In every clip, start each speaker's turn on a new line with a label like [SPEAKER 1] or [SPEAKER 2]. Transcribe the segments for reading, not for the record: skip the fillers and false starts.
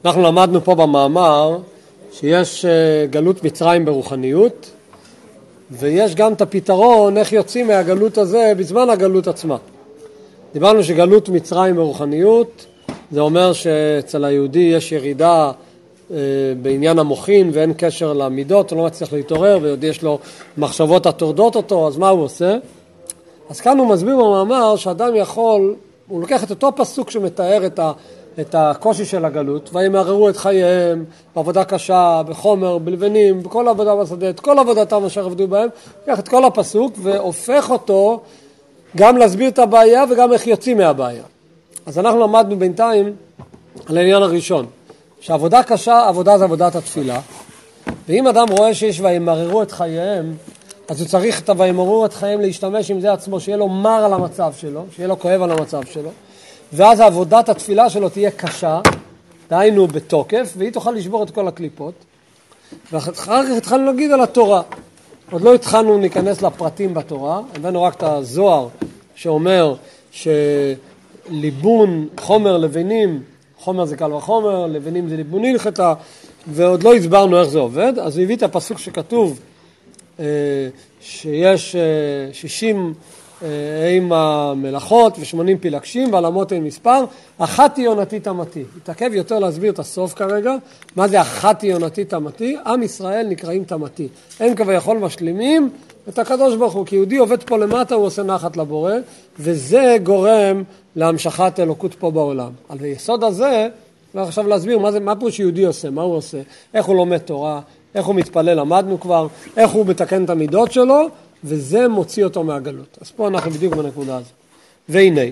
[SPEAKER 1] אנחנו למדנו פה במאמר שיש גלות מצרים ברוחניות, ויש גם את הפתרון איך יוצאים מהגלות הזה בזמן הגלות עצמה. דיברנו שגלות מצרים ברוחניות, זה אומר שאצל היהודי יש ירידה בעניין המוחין ואין קשר למידות, הוא לא מצליח להתעורר ויהודי יש לו מחשבות הטורדות אותו, אז מה הוא עושה? אז כאן הוא מסביר במאמר שאדם יכול, הוא לוקח את אותו פסוק שמתאר את הקושי של הגלות, והם יערערו את חייהם בעבודה קשה, בחומר, בלבנים, בכל עבודה בשדה, את כל עבודתם אשר עבדו בהם, לוקח את כל הפסוק והופך אותו גם להסביר את הבעיה וגם איך יוצאים מהבעיה. אז אנחנו למדנו בינתיים על העניין הראשון, שעבודה קשה, עבודה זה עבודת התפילה, ואם אדם רואה שיש והם יערערו את חייהם, אז הוא צריך את וימררו את חייהם להשתמש עם זה עצמו, שיהיה לו מר על המצב שלו, שיהיה לו כואב על המצב שלו, ואז עבודת התפילה שלו תהיה קשה, דהיינו בתוקף, והיא תוכל לשבור את כל הקליפות. ואחר כך התחלנו להגיד על התורה. עוד לא התחלנו להיכנס לפרטים בתורה, הבאנו רק את הזוהר שאומר שליבון חומר לבנים, חומר זה קל וחומר, לבנים זה ליבון הלכתה, ועוד לא הסברנו איך זה עובד. אז הוא הביא את הפסוק שכתוב שיש 60 עם המלאכות ו80 פילגשים ועל אמות אין מספר, אחת היא עונתי תמתי. התעכב יותר להסביר את הסוף כרגע, מה זה אחת היא עונתי תמתי? עם ישראל נקראים תמתי. אין כביכול משלימים את הקדוש ברוך הוא, כי יהודי עובד פה למטה, הוא עושה נחת לבורא, וזה גורם להמשכת אלוקות פה בעולם. על היסוד הזה, ועכשיו להסביר מה פה שיהודי עושה, מה הוא עושה, איך הוא לומד תורה, איך הוא מתפלל, למדנו כבר, איך הוא מתקן את המידות שלו, וזה מוציא אותו מהגלות. אז פה אנחנו בדיוק בנקודה הזו. והנה,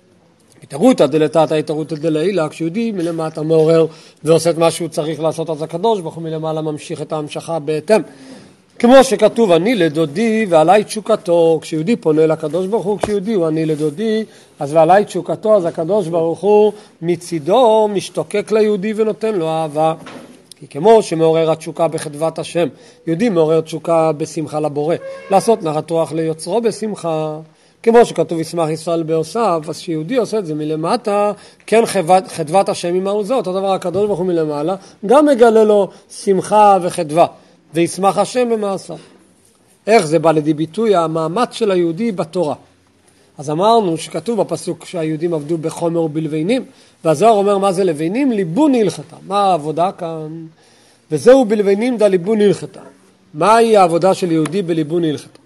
[SPEAKER 1] התערותא דלתתא התערותא דלעילא, כשיהודי מלמטה מעורר ועושה את מה שהוא צריך לעשות, אז הקדוש ברוך הוא מלמעלה ממשיך את ההמשכה בהתאם. כמו שכתוב, אני לדודי ועלי תשוקתו, כשיהודי פונה לקדוש ברוך הוא, כשיהודי הוא אני לדודי, אז ועלי תשוקתו, אז הקדוש ברוך הוא מצידו משתוקק ליהודי ונותן לו אהבה. כי כמו שמעורר התשוקה בחדוות השם, יהודי מעורר תשוקה בשמחה לבורא, לעשות נחת רוח ליוצרו בשמחה, כמו שכתוב ישמח ישראל בעושיו, אז שיהודי עושה את זה מלמטה, כן חדוות השם עם מעוזו, אותו דבר הקדוש ברוך הוא מלמעלה, גם מגלה לו שמחה וחדווה, וישמח השם במעשיו. איך זה בא לידי ביטוי? המאמץ של היהודי בתורה. אז אמרנו שכתוב בפסוק שהיהודים עבדו בחומר ובלבנים, והזוהר אומר מה זה לבנים? ליבון הלכתה. מה העבודה כאן? וזהו בלבנים דה ליבון הלכתה. מהי העבודה של יהודי בליבון הלכתה?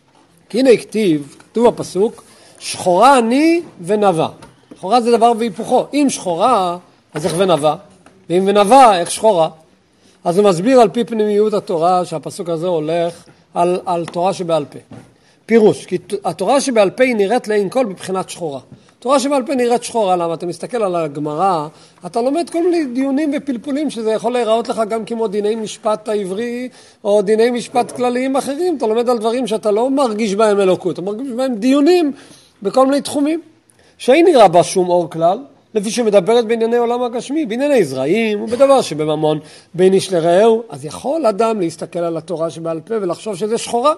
[SPEAKER 1] כי הנה כתוב בפסוק, שחורה אני ונבה. שחורה זה דבר והיפוכו. אם שחורה, אז איך ונבה? ואם ונבה, איך שחורה? אז הוא מסביר על פי פנימיות התורה שהפסוק הזה הולך על תורה שבעל פה. פירוש, כי התורה שבעל פה היא נראית לעין כל בבחינת שחורה. תורה שבעל פה נראית שחורה, למה? אתה מסתכל על הגמרא, אתה לומד כל מיני דיונים ופלפולים שזה יכול להיראות לך גם כמו דיני משפט העברי או דיני משפט כלליים אחרים. אתה לומד על דברים שאתה לא מרגיש בהם אלוקות, אתה מרגיש בהם דיונים בכל מיני תחומים. שאין נראה בה שום אור כלל, לפי שמדברת בענייני עולם הגשמי, בענייני זרעים ובדבר שבממון בין איש לרעהו, אז יכול אדם להסתכל על התורה שבעל פה ולחשוב שזה שחורה.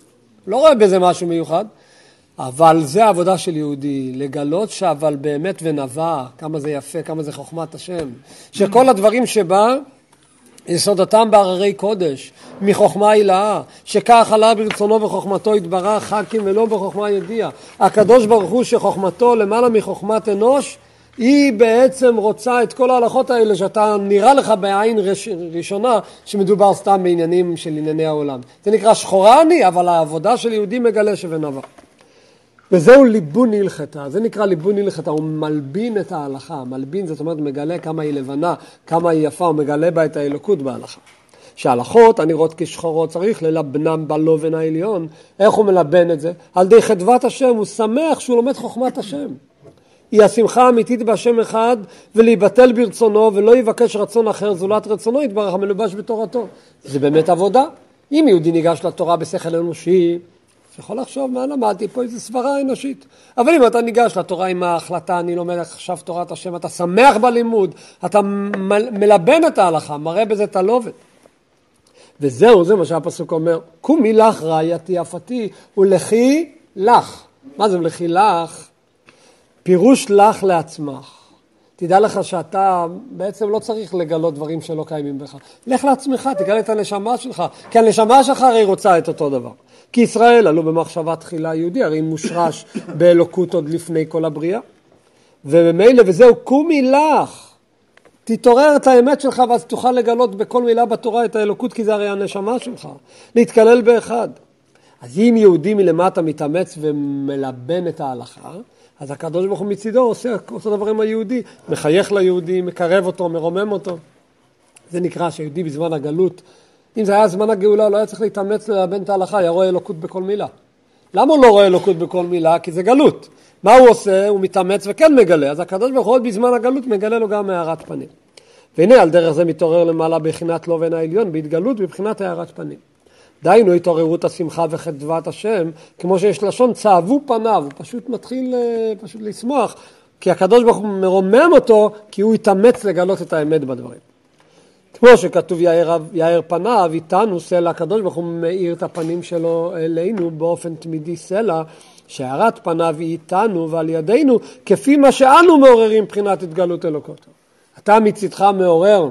[SPEAKER 1] לא רואה בזה משהו מיוחד, אבל זה העבודה של יהודי, לגלות שאבל באמת ונבע, כמה זה יפה, כמה זה חוכמת השם, שכל הדברים שבה יסודתם בהררי קודש, מחוכמה הילאה, שכך עלה ברצונו וחוכמתו התברך חכים ולא בחוכמה ידיעה. הקדוש ברוך הוא שחוכמתו למעלה מחוכמת אנוש, היא בעצם רוצה את כל ההלכות האלה שאתה נראה לך בעין ראשונה שמדובר סתם בעניינים של ענייני העולם. זה נקרא שחורה אני, אבל העבודה של יהודי מגלה ונבע. וזהו ליבון הלכתה, זה נקרא ליבון הלכתה, הוא מלבין את ההלכה, מלבין זאת אומרת מגלה כמה היא לבנה, כמה היא יפה, הוא מגלה בה את האלוקות בהלכה. שההלכות הנראות כשחורות צריך ללבנם בלובן העליון, איך הוא מלבן את זה? על די חדוות השם, הוא שמח שהוא לומד חוכמת השם. היא השמחה האמיתית בהשם אחד, ולהיבטל ברצונו, ולא יבקש רצון אחר זולת רצונו, יתברך המלובש בתורתו. זה באמת עבודה. אם יהודי ניגש לתורה בשכל אנושי, יכול לחשוב מה למדתי פה איזו סברה אנושית. אבל אם אתה ניגש לתורה עם ההחלטה, אני לומד עכשיו תורת השם, אתה שמח בלימוד, אתה מלבן את ההלכה, מראה בזה את הלובד. וזהו, זה מה שהפסוק אומר, קומי לך רעייתי יפתי, ולכי לך. מה זה לכי לך? פירוש לך לעצמך. תדע לך שאתה בעצם לא צריך לגלות דברים שלא קיימים בך. לך לעצמך, תגלה את הנשמה שלך, כי הנשמה שלך הרי רוצה את אותו דבר. כי ישראל עלו במחשבה תחילה יהודי, הרי מושרש באלוקות עוד לפני כל הבריאה. וממילא, וזהו, קומי לך. תתעורר את האמת שלך, ואז תוכל לגלות בכל מילה בתורה את האלוקות, כי זה הרי הנשמה שלך. להתקלל באחד. אז אם יהודי מלמטה מתאמץ ומלבן את ההלכה, אז הקדוש ברוך הוא מצידו עושה דבר עם היהודי, מחייך ליהודי, מקרב אותו, מרומם אותו. זה נקרא שיהודי בזמן הגלות, אם זה היה זמן הגאולה, לא היה צריך להתאמץ ללבן את ההלכה, היה רואה אלוקות בכל מילה. למה הוא לא רואה אלוקות בכל מילה? כי זה גלות. מה הוא עושה? הוא מתאמץ וכן מגלה. אז הקדוש ברוך הוא בזמן הגלות מגלה לו גם הארת פנים. והנה על דרך זה מתעורר למעלה בבחינת לובן העליון, בהתגלות בבחינת הארת פנים. דיינו התעוררות השמחה וחדוות השם, כמו שיש לשון צעבו פניו, הוא פשוט מתחיל לשמוח, כי הקדוש ברוך הוא מרומם אותו, כי הוא יתאמץ לגלות את האמת בדברים. כמו שכתוב יאר פניו, איתנו סלע, הקדוש ברוך הוא מאיר את הפנים שלו אלינו באופן תמידי סלע, שהארת פניו היא איתנו ועל ידינו, כפי מה שאנו מעוררים מבחינת התגלות אלוקות. אתה מצדך מעורר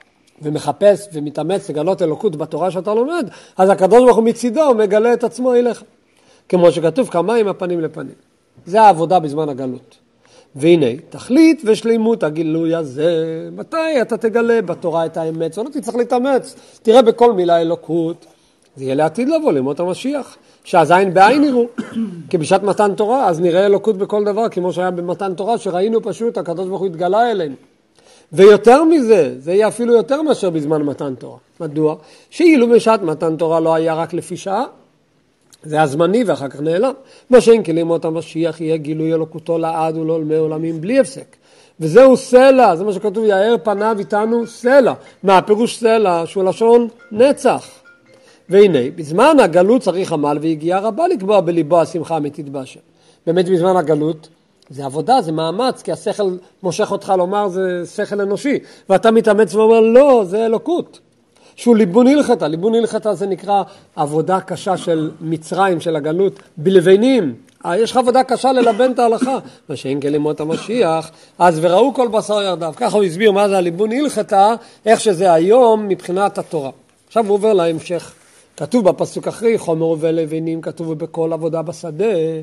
[SPEAKER 1] ומחפש ומתאמץ לגלות אלוקות בתורה שאתה לומד, אז הקדוש ברוך הוא מצידו מגלה את עצמו אליך. כמו שכתוב כמים הפנים לפנים. זה העבודה בזמן הגלות. והנה, תכלית ושלימות הגילוי הזה, מתי אתה תגלה בתורה את האמת? לא תצטרך להתאמץ, תראה בכל מילה אלוקות. זה יהיה לעתיד לבוא, לימות המשיח, שאז עין בעין יראו. כי בשעת מתן תורה, אז נראה אלוקות בכל דבר, כמו שהיה במתן תורה, שראינו פשוט, הקדוש ברוך הוא התגלה אלינו. ויותר מזה, זה יהיה אפילו יותר מאשר בזמן מתן תורה. מדוע? שאילו בשעת מתן תורה לא היה רק לפי שעה, זה היה זמני ואחר כך נעלם. מה שאין כלימות המשיח יהיה גילוי אלוקותו לעד ולעולמי עולמים בלי הפסק. וזהו סלע, זה מה שכתוב, יאר פניו איתנו סלע. מה הפירוש סלע? שהוא לשון נצח. והנה, בזמן הגלות צריך עמל והגיעה רבה לקבוע בליבו השמחה האמיתית בהשם. באמת בזמן הגלות, זה עבודה, זה מאמץ, כי השכל מושך אותך לומר זה שכל אנושי, ואתה מתאמץ ואומר לא, זה אלוקות. שהוא ליבון הלכתה, ליבון הלכתה זה נקרא עבודה קשה של מצרים, של הגלות, בלבנים. יש לך עבודה קשה ללבן את ההלכה, מה שאין כלימות המשיח, אז וראו כל בשר ירדיו. ככה הוא הסביר מה זה הליבון הלכתה, איך שזה היום מבחינת התורה. עכשיו הוא עובר להמשך. כתוב בפסוק אחרי, חומר ולבנים, כתוב בכל עבודה בשדה.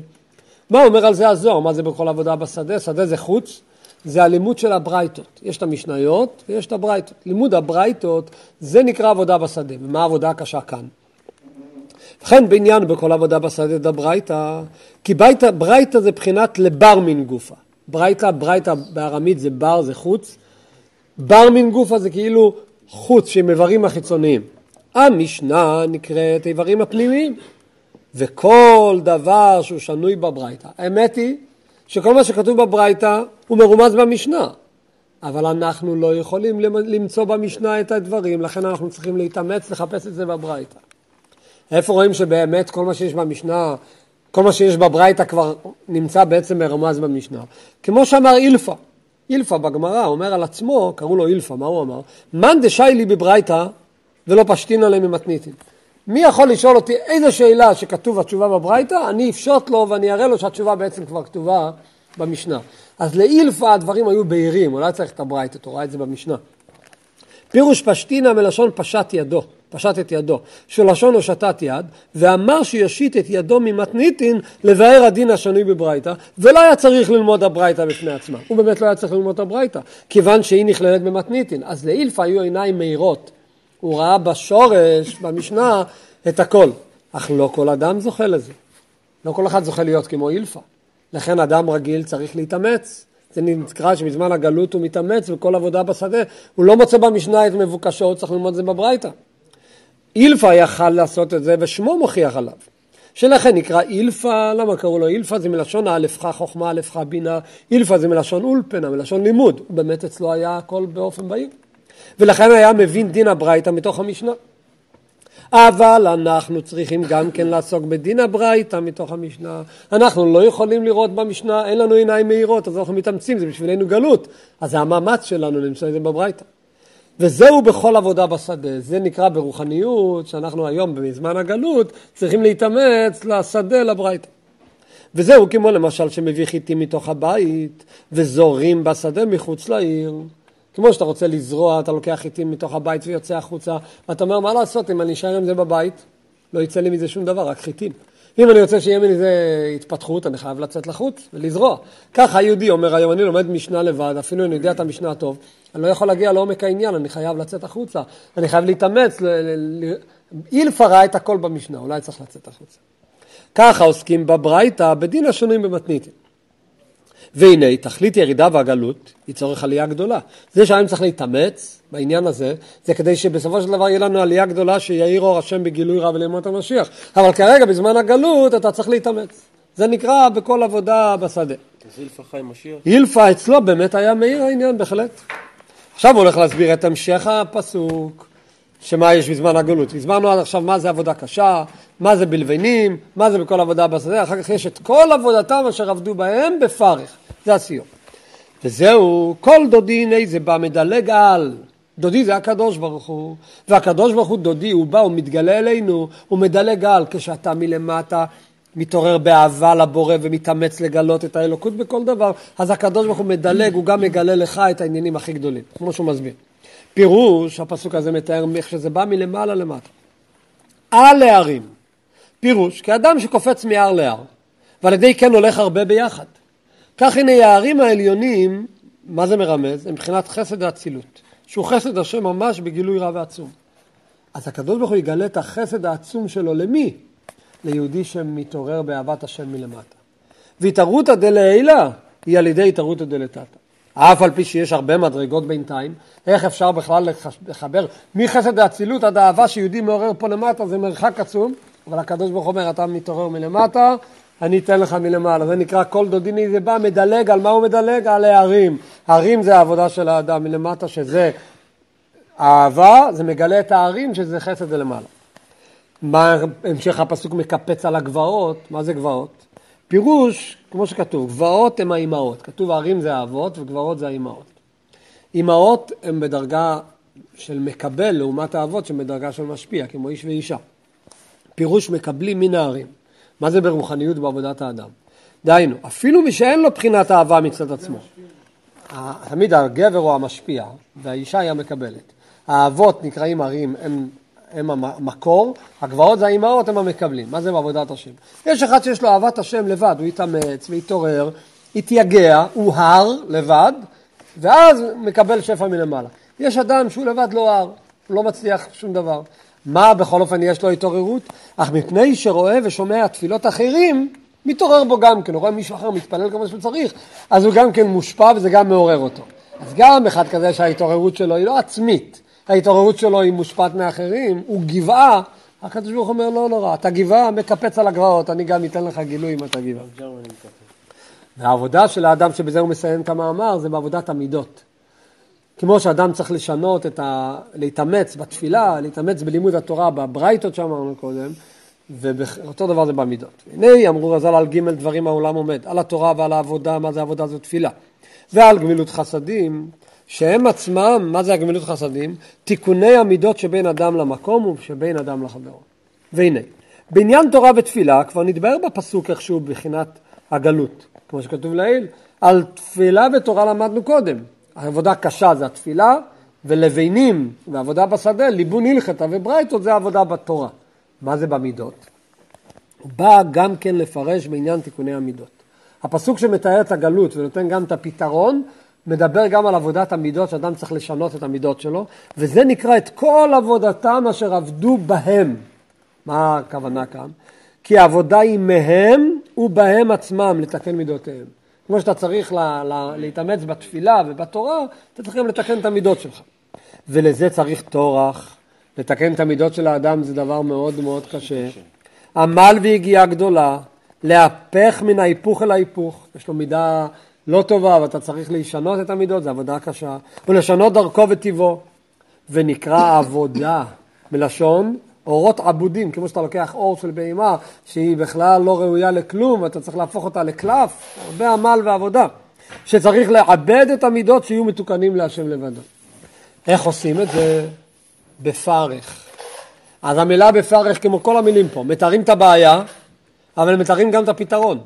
[SPEAKER 1] מה אומר על זה הזוהר? מה זה בכל עבודה בשדה? שדה זה חוץ, זה הלימוד של הברייתות. יש את המשניות ויש את הברייתות. לימוד הברייתות זה נקרא עבודה בשדה. ומה העבודה הקשה כאן? וכן בעניין בכל עבודה בשדה דה ברייתא, כי ברייתא זה בחינת לבר מן גופה. ברייתא בארמית זה בר, זה חוץ. בר מן גופה זה כאילו חוץ שהם איברים החיצוניים. המשנה נקראת איברים הפנימיים. וכל דבר שהוא שנוי בברייתא. האמת היא שכל מה שכתוב בברייתא הוא מרומז במשנה. אבל אנחנו לא יכולים למצוא במשנה את הדברים, לכן אנחנו צריכים להתאמץ לחפש את זה בברייתא. איפה רואים שבאמת כל מה שיש במשנה, כל מה שיש בברייתא כבר נמצא בעצם מרומז במשנה? כמו שאמר אילפא. אילפא בגמרא אומר על עצמו, קראו לו אילפא, מה הוא אמר? מן דשאי לי בברייתא ולא פשטין עליהם ממתניתין. מי יכול לשאול אותי איזו שאלה שכתוב התשובה בברייתא, אני אפשוט לו ואני אראה לו שהתשובה בעצם כבר כתובה במשנה. אז לאילפא הדברים היו בהירים, אולי צריך את הברייתא, תורה את זה במשנה. פירוש פשטינה מלשון פשט ידו, פשט את ידו, שלשון הושטת יד, ואמר שיושיט את ידו ממתניתין לבאר הדין השנוי בברייתא, ולא היה צריך ללמוד הברייתא בפני עצמה. הוא באמת לא היה צריך ללמוד הברייתא, כיוון שהיא נכללת במתניתין. אז לאילפא היו עיניים מהירות. הוא ראה בשורש, במשנה, את הכל. אך לא כל אדם זוכה לזה. לא כל אחד זוכה להיות כמו אילפא. לכן אדם רגיל צריך להתאמץ. זה נקרא שבזמן הגלות הוא מתאמץ וכל עבודה בשדה. הוא לא מוצא במשנה את מבוקשו, הוא צריך ללמוד את זה בברייתא. אילפא יכל לעשות את זה ושמו מוכיח עליו. שלכן נקרא אילפא, למה קראו לו אילפא? זה מלשון א' חוכמה, א' בינה. אילפא זה מלשון אולפנה, מלשון לימוד. באמת אצלו היה הכל באופן בהיר. ולכן היה מבין דין הברייתא מתוך המשנה. אבל אנחנו צריכים גם כן לעסוק בדין הברייתא מתוך המשנה. אנחנו לא יכולים לראות במשנה, אין לנו עיניים מהירות, אז אנחנו מתאמצים, זה בשבילנו גלות. אז זה המאמץ שלנו למצוא את זה בברייתא. וזהו בכל עבודה בשדה. זה נקרא ברוחניות, שאנחנו היום בזמן הגלות צריכים להתאמץ לשדה לברייתא. וזהו כמו למשל שמביא חיטים מתוך הבית וזורים בשדה מחוץ לעיר. כמו שאתה רוצה לזרוע, אתה לוקח חיטים מתוך הבית ויוצא החוצה, ואתה אומר מה לעשות אם אני אשאר עם זה בבית? לא יצא לי מזה שום דבר, רק חיטים. אם אני רוצה שיהיה מזה התפתחות, אני חייב לצאת לחוץ ולזרוע. ככה היהודי אומר, היום אני לומד משנה לבד, אפילו אני יודע את המשנה הטוב, אני לא יכול להגיע לעומק העניין, אני חייב לצאת החוצה, אני חייב להתאמץ, אילפא ראה את הכל במשנה, אולי צריך לצאת החוצה. ככה עוסקים בברייתא, בדין השונים במתניתין. והנה, תכלית ירידה והגלות היא צורך עלייה גדולה. זה שהיום צריך להתאמץ בעניין הזה, זה כדי שבסופו של דבר יהיה לנו עלייה גדולה שיאיר אור השם בגילוי רב לימות המשיח. אבל כרגע בזמן הגלות אתה צריך להתאמץ. זה נקרא בכל עבודה בשדה.
[SPEAKER 2] אז אילפא חיים משיח?
[SPEAKER 1] אילפא אצלו באמת היה מאיר העניין בהחלט. עכשיו הוא הולך להסביר את המשך הפסוק, שמה יש בזמן הגלות. הסברנו עד עכשיו מה זה עבודה קשה, מה זה בלבנים, מה זה בכל עבודה בשדה, אחר כך יש את כל עבודתם אשר עבדו בהם בפרך. זה הסיום. וזהו, כל דודי הנה זה בא מדלג על. דודי זה הקדוש ברוך הוא, והקדוש ברוך הוא דודי, הוא בא, הוא מתגלה אלינו, הוא מדלג על, כשאתה מלמטה מתעורר באהבה לבורא ומתאמץ לגלות את האלוקות בכל דבר, אז הקדוש ברוך הוא מדלג, הוא גם מגלה לך את העניינים הכי גדולים, כמו שהוא מסביר. פירוש, הפסוק הזה מתאר איך שזה בא מלמעלה למטה. על להרים. פירוש, כאדם שקופץ מהר להר, ועל ידי כן הולך הרבה ביחד. כך הנה הערים העליונים, מה זה מרמז? הם מבחינת חסד האצילות, שהוא חסד השם ממש בגילוי רב ועצום. אז הקדוש ברוך הוא יגלה את החסד העצום שלו למי? ליהודי שמתעורר באהבת השם מלמטה. והתערותא דלעילא היא על ידי התערותא דלתתא. אף על פי שיש הרבה מדרגות בינתיים, איך אפשר בכלל לחבר מחסד האצילות עד האהבה שיהודי מעורר פה למטה, זה מרחק עצום, אבל הקדוש ברוך הוא אומר, אתה מתעורר מלמטה, אני אתן לך מלמעלה. זה נקרא כל דודיני, זה בא מדלג, על מה הוא מדלג? על הערים. הערים זה העבודה של האדם מלמטה, שזה אהבה, זה מגלה את הערים, שזה חסד למעלה. מה המשך הפסוק מקפץ על הגבעות? מה זה גבעות? פירוש, כמו שכתוב, גבעות הם האימהות. כתוב הערים זה האבות וגבעות זה האימהות. אימהות הן בדרגה של מקבל לעומת האבות שהן בדרגה של משפיע, כמו איש ואישה. פירוש מקבלים מן הערים. מה זה ברוחניות בעבודת האדם? דהיינו, אפילו מי שאין לו בחינת אהבה מצד עצמו. תמיד הגבר הוא המשפיע והאישה היא המקבלת. האבות נקראים ערים, הם המקור, הגבעות זה האימהות, הם המקבלים. מה זה בעבודת השם? יש אחד שיש לו אהבת השם לבד, הוא יתאמץ ויתעורר, יתייגע, הוא הר לבד, ואז מקבל שפע מלמעלה. יש אדם שהוא לבד לא הר, הוא לא מצליח שום דבר. מה בכל אופן יש לו התעוררות? אך מפני שרואה ושומע תפילות אחרים, מתעורר בו גם כן, הוא רואה מישהו אחר מתפלל כמו שהוא צריך, אז הוא גם כן מושפע וזה גם מעורר אותו. אז גם אחד כזה שההתעוררות שלו היא לא עצמית, ההתעוררות שלו היא מושפעת מאחרים, הוא גבעה, הקדוש ברוך הוא אומר לא נורא, אתה גבעה, מקפץ על הגבעות, אני גם אתן לך גילוי אם אתה גבעה. והעבודה של האדם שבזה הוא מסיים את המאמר, זה בעבודת המידות. כמו שאדם צריך לשנות להתאמץ בתפילה, להתאמץ בלימוד התורה, בברייתות שאמרנו קודם, ואותו דבר זה במידות. הנה אמרו רז"ל על ג' דברים העולם עומד, על התורה ועל העבודה, מה זה עבודה? זו תפילה. ועל גמילות חסדים, שהם עצמם, מה זה הגמילות חסדים? תיקוני המידות שבין אדם למקום ושבין אדם לחברו. והנה, בעניין תורה ותפילה, כבר נדבר בפסוק איכשהו בחינת הגלות, כמו שכתוב לעיל, על תפילה ותורה למדנו קודם. העבודה קשה זה התפילה, ולבינים, ועבודה בשדה, ליבון הלכתה וברייתות זה העבודה בתורה. מה זה במידות? הוא בא גם כן לפרש בעניין תיקוני המידות. הפסוק שמתאר את הגלות ונותן גם את הפתרון, מדבר גם על עבודת המידות, שאדם צריך לשנות את המידות שלו, וזה נקרא את כל עבודתם אשר עבדו בהם. מה הכוונה כאן? כי העבודה היא מהם ובהם עצמם לתקן מידותיהם. כמו שאתה צריך להתאמץ בתפילה ובתורה, אתה צריך גם לתקן את המידות שלך. ולזה צריך תורח. לתקן את המידות של האדם זה דבר מאוד מאוד קשה. עמל והגיעה גדולה, להפך מן ההיפוך אל ההיפוך. יש לו מידה לא טובה, ואתה צריך לשנות את המידות, זה עבודה קשה. ולשנות דרכו וטבעו. ונקרא עבודה מלשון אורות עבודים, כמו שאתה לוקח אור של בהמה, שהיא בכלל לא ראויה לכלום, ואתה צריך להפוך אותה לקלף, הרבה עמל ועבודה, שצריך לעבד את המידות שיהיו מתוקנים להשם לבדו. איך עושים את זה? בפרך. אז המילה בפרך, כמו כל המילים פה, מתארים את הבעיה, אבל מתארים גם את הפתרון.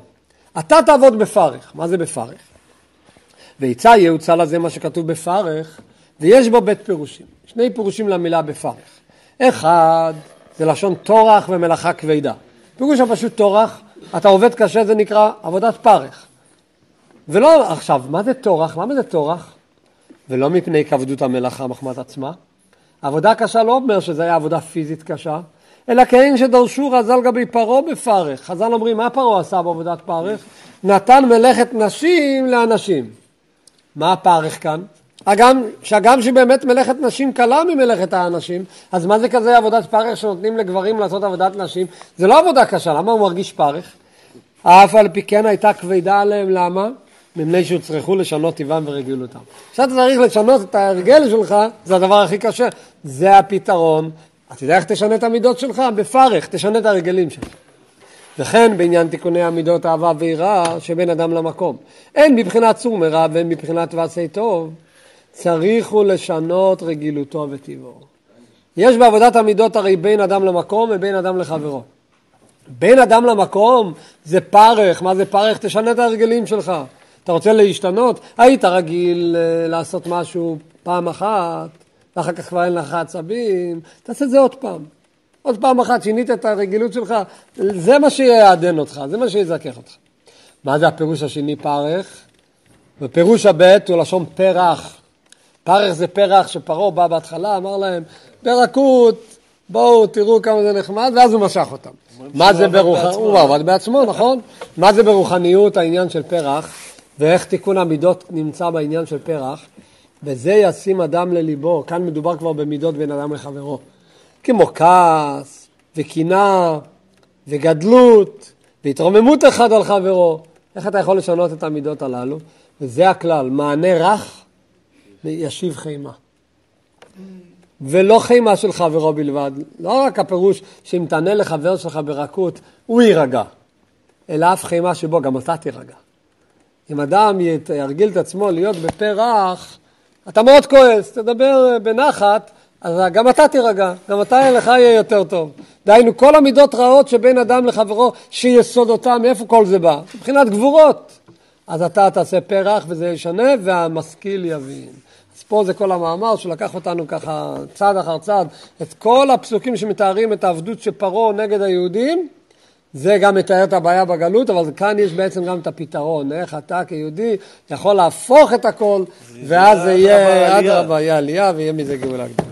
[SPEAKER 1] אתה תעבוד בפרך. מה זה בפרך? ויצא יהוצא לזה מה שכתוב בפרך, ויש בו בית פירושים. שני פירושים למילה בפרך. אחד, זה לשון תורח ומלאכה כבדה. פירוש הפשוט תורח, אתה עובד קשה, זה נקרא עבודת פרך. ולא, עכשיו, מה זה תורח? למה זה תורח? ולא מפני כבדות המלאכה מחמת עצמה. עבודה קשה לא אומר שזה היה עבודה פיזית קשה, אלא כאין שדרשו רז"ל גבי פרעה בפרך. חז"ל אומרים, מה פרעה עשה בעבודת פרך? נתן מלאכת נשים לאנשים. מה הפרך כאן? שגם שבאמת מלאכת נשים קלה ממלאכת האנשים, אז מה זה כזה עבודת פרך שנותנים לגברים לעשות עבודת נשים? זה לא עבודה קשה, למה הוא מרגיש פרך? אף על פי כן הייתה כבדה עליהם, למה? מפני שצריכו לשנות טבעם ורגילותם. כשאתה צריך לשנות את ההרגל שלך, זה הדבר הכי קשה. זה הפתרון. אתה יודע איך תשנה את המידות שלך? בפרך, תשנה את הרגלים שלך. וכן בעניין תיקוני המידות אהבה ויראה שבין אדם למקום. אין מבחינת צור מרע ואין מבחינת ועשי טוב. צריכו לשנות רגילותו וטבעו. יש בעבודת המידות הרי בין אדם למקום ובין אדם לחברו. בין אדם למקום זה פרך. מה זה פרך? תשנה את הרגלים שלך. אתה רוצה להשתנות? היית רגיל לעשות משהו פעם אחת, ואחר כך כבר אין לך עצבים, תעשה את זה עוד פעם. עוד פעם אחת, שינית את הרגילות שלך, זה מה שיעדן אותך, זה מה שיזכך אותך. מה זה הפירוש השני פרך? ופירוש הבית הוא לשון פרח. פרך זה פרח שפרעה בא בהתחלה, אמר להם, ברכות, בואו תראו כמה זה נחמד, ואז הוא משך אותם. מה זה ברוחניות? הוא עבד בעצמו, נכון? מה זה ברוחניות העניין של פרח? ואיך תיקון המידות נמצא בעניין של פרח? וזה ישים אדם לליבו. כאן מדובר כבר במידות בין אדם לחברו. כמו כעס וקינה וגדלות והתרוממות אחד על חברו. איך אתה יכול לשנות את המידות הללו? וזה הכלל, מענה רך ישיב חימה. ולא חימה של חברו בלבד. לא רק הפירוש שאם תענה לחבר שלך ברכות, הוא יירגע. אלא אף חימה שבו גם אתה תירגע. אם אדם ירגיל את עצמו להיות בפרח, אתה מאוד כועס, תדבר בנחת, אז גם אתה תירגע, גם אתה לך יהיה יותר טוב. דהיינו, כל המידות רעות שבין אדם לחברו, שיסוד אותם, מאיפה כל זה בא? מבחינת גבורות. אז אתה תעשה פרח וזה ישנה, והמשכיל יבין. אז פה זה כל המאמר שלקח אותנו ככה צעד אחר צעד, את כל הפסוקים שמתארים את העבדות של פרעה נגד היהודים, זה גם מתאר את הבעיה בגלות, אבל כאן יש בעצם גם את הפתרון, איך אתה כיהודי יכול להפוך את הכל, ואז זה יהיה עד רבה, יהיה עלייה ויהיה מזה גאולה גדולה.